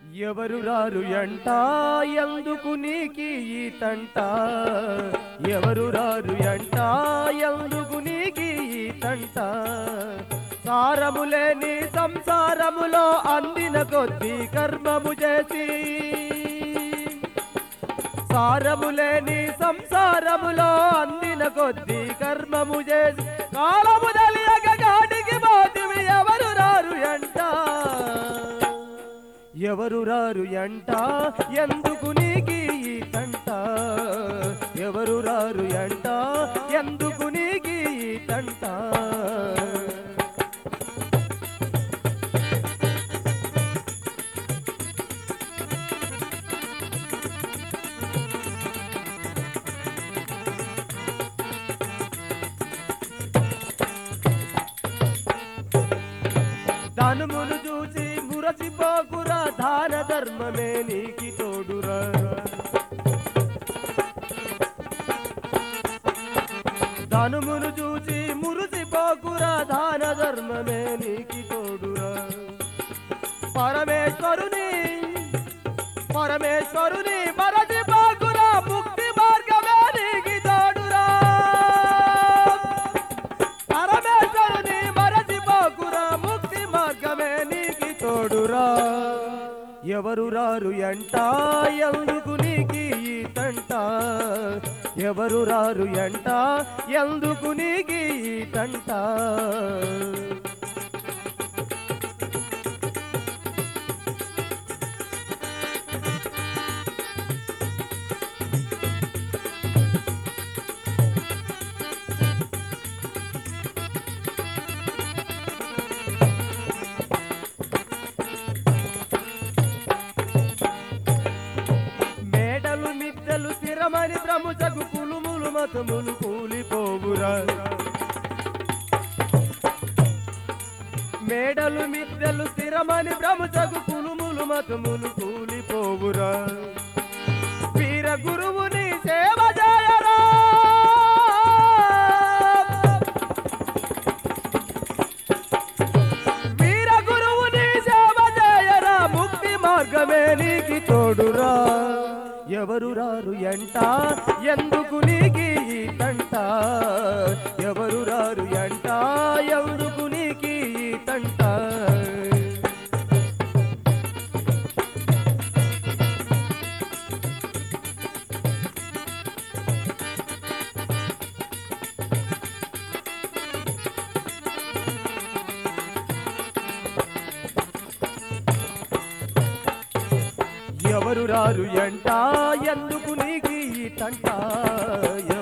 ఎవరు రారు ఎంట ఎందుకు నీకి ఈ తంట ఎవరు రారు ఎంట ఎందుకు నీకి ఈ తంట సారములేని సంసారములో అందిన కొద్ది కర్మము చేసి సారములేని సంసారములో అందిన కొద్ది కర్మము చేసి కాలము తెలియక గాడికి పోతివి ఎవరు రారు ఎంట ఎవరు రారు ఎంట ఎందుకు నీకి ఈ తంట ఎవరు రారు ఎంట ఎందుకు నీకి ఈ తంట ధనమును చూసి మురసిపోకురా దాన ధర్మమే నీకి తోడురా ధనమును చూసి మురసిపోకురా దాన ధర్మమే నీకి తోడురా పరమేశ్వరుని మరసిపోకురా ముక్తి మార్గమే నీకి తోడురా పరమేశ్వరుని మరసిపోకురా ముక్తి మార్గమే నీకి తోడురా ఎవరు రారు ఎంట ఎందుకు నీకి ఈ తంట ఎవరు రారు ఎంట ఎందుకు నీకి ఈ తంట స్థిరమని బ్రహ్మచకు కులుములు మతములు కూలిపోవురా మేడలు మిద్దెలు స్థిరమని బ్రహ్మచకు కులుములు మతములు కూలిపోవురా వీర గురువుని సేవ చేయరా వీర గురువుని సేవ చేయరా ముక్తి మార్గమే నీకి తోడురా ఎవరు రారు ఎంట ఎందుకు నీకి ఈ తంట ఎవరు రారు ఎంట ఎందుకు నీకి ఈ తంట ఎవరు రారు ఎంట ఎందుకు నీకి ఈ తంట